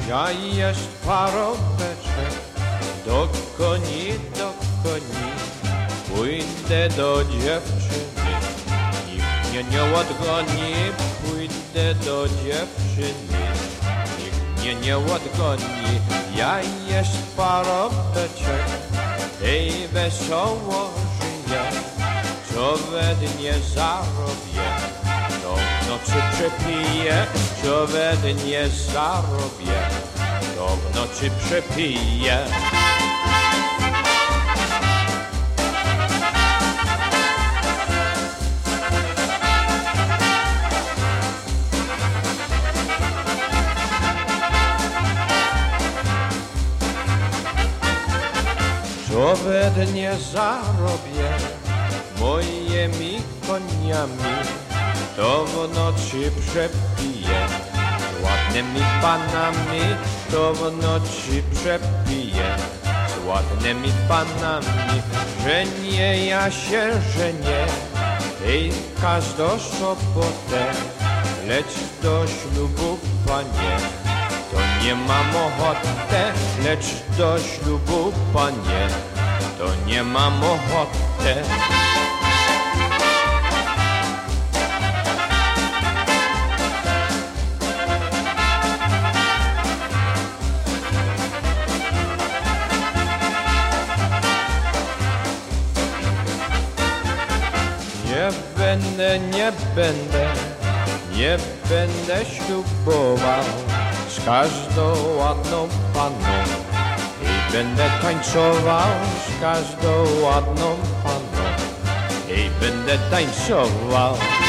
Ja jest parobeczek, do koni, pójdę do dziewczyny, nikt mnie nie odgoni, pójdę do dziewczyny, nikt mnie nie odgoni. Ja jest parobeczek, tej wesoło żyję, co we dnie zarobię, to w nocy przepiję, co we dnie zarobię, to w nocy przepiję. Co we dnie zarobię moimi koniami, to w nocy przepiję, z ładnymi panami, to w nocy przepiję, z ładnymi panami. Żenię ja się żenię, tej każdą sobotę, lecz do ślubu, panie, to nie mam ochotę, lecz do ślubu, panie, to nie mam ochotę. Nie będę ślubował z każdą ładną panną i będę tańcował z każdą ładną panną i będę tańcował.